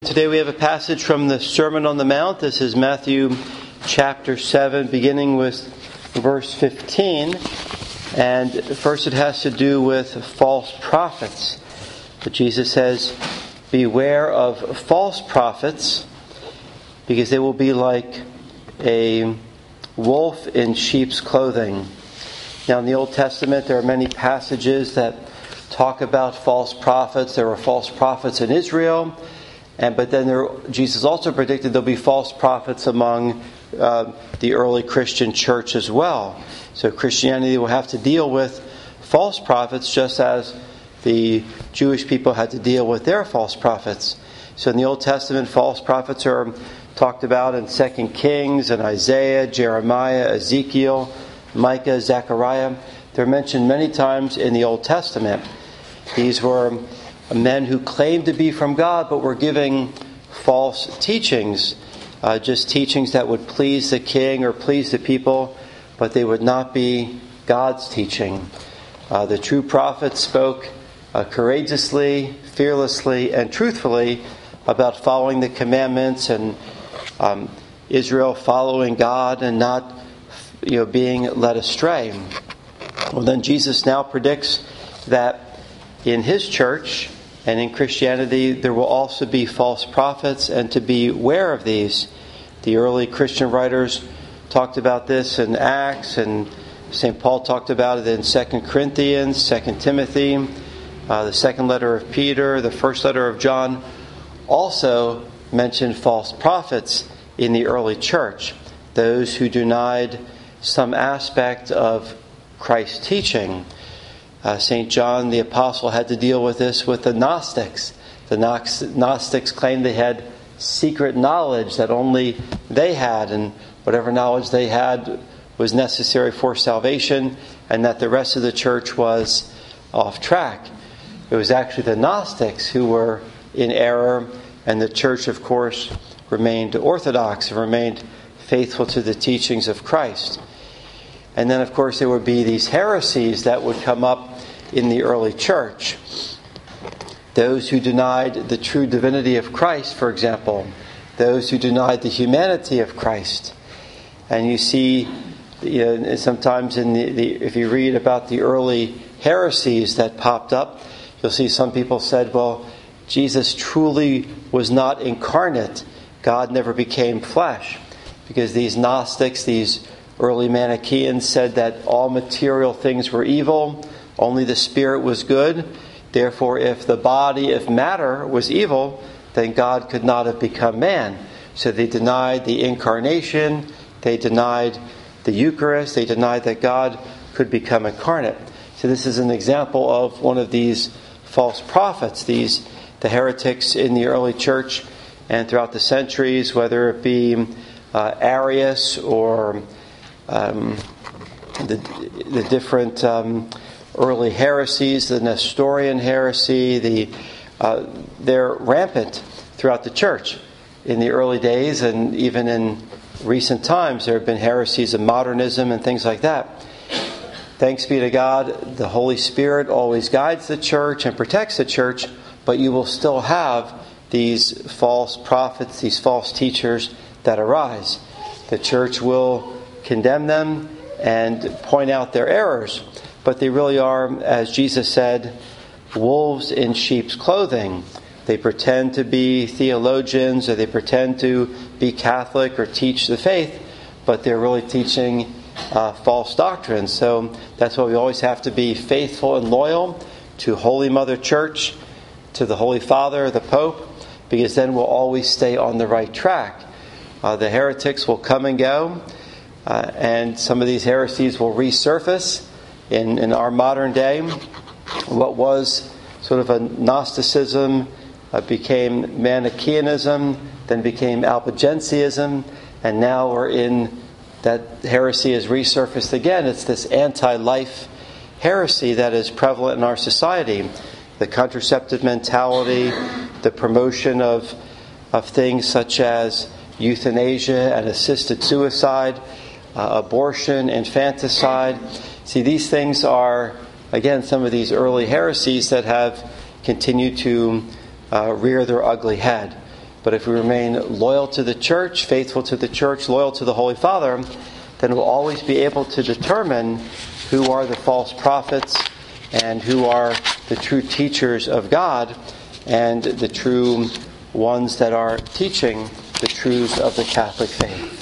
Today we have a passage from the Sermon on the Mount. This is Matthew chapter 7, beginning with verse 15. And first it has to do with false prophets. But Jesus says, beware of false prophets, because they will be like a wolf in sheep's clothing. Now in the Old Testament there are many passages that talk about false prophets. There were false prophets in Israel. But then Jesus also predicted there'll be false prophets among the early Christian church as well. So Christianity will have to deal with false prophets just as the Jewish people had to deal with their false prophets. So in the Old Testament, false prophets are talked about in 2 Kings and Isaiah, Jeremiah, Ezekiel, Micah, Zechariah. They're mentioned many times in the Old Testament. These were men who claimed to be from God but were giving false teachings, just teachings that would please the king or please the people, but they would not be God's teaching. The true prophets spoke courageously, fearlessly, and truthfully about following the commandments and Israel following God and not being led astray. Well, then Jesus now predicts that in his church and in Christianity, there will also be false prophets, and to be aware of these. The early Christian writers talked about this in Acts, and St. Paul talked about it in 2 Corinthians, 2 Timothy, the second letter of Peter, the first letter of John, also mentioned false prophets in the early church, those who denied some aspect of Christ's teaching. St. John the Apostle had to deal with this with the Gnostics. The Gnostics claimed they had secret knowledge that only they had, and whatever knowledge they had was necessary for salvation, and that the rest of the church was off track. It was actually the Gnostics who were in error, and the church, of course, remained orthodox and remained faithful to the teachings of Christ. And then, of course, there would be these heresies that would come up in the early church. Those who denied the true divinity of Christ, for example. Those who denied the humanity of Christ. And you see, sometimes if you read about the early heresies that popped up, you'll see some people said, well, Jesus truly was not incarnate. God never became flesh. Because these Gnostics, these early Manichaeans said that all material things were evil, only the spirit was good. Therefore, if the body, if matter was evil, then God could not have become man. So they denied the incarnation, they denied the Eucharist, they denied that God could become incarnate. So this is an example of one of these false prophets, the heretics in the early church and throughout the centuries, whether it be Arius or the different early heresies, the Nestorian heresy, they're rampant throughout the church. In the early days and even in recent times, there have been heresies of modernism and things like that. Thanks be to God, the Holy Spirit always guides the church and protects the church, but you will still have these false prophets, these false teachers that arise. The church will condemn them and point out their errors. But they really are, as Jesus said, wolves in sheep's clothing. They pretend to be theologians, or they pretend to be Catholic or teach the faith, but they're really teaching false doctrines. So that's why we always have to be faithful and loyal to Holy Mother Church, to the Holy Father, the Pope, because then we'll always stay on the right track. The heretics will come and go, and some of these heresies will resurface in our modern day. What was sort of a Gnosticism became Manichaeanism, then became Albigensianism, and now we're in that heresy has resurfaced again. It's this anti-life heresy that is prevalent in our society. The contraceptive mentality, the promotion of things such as euthanasia and assisted suicide, abortion, infanticide. See, these things are, again, some of these early heresies that have continued to rear their ugly head. But if we remain loyal to the church, faithful to the church, loyal to the Holy Father, then we'll always be able to determine who are the false prophets and who are the true teachers of God and the true ones that are teaching the truths of the Catholic faith.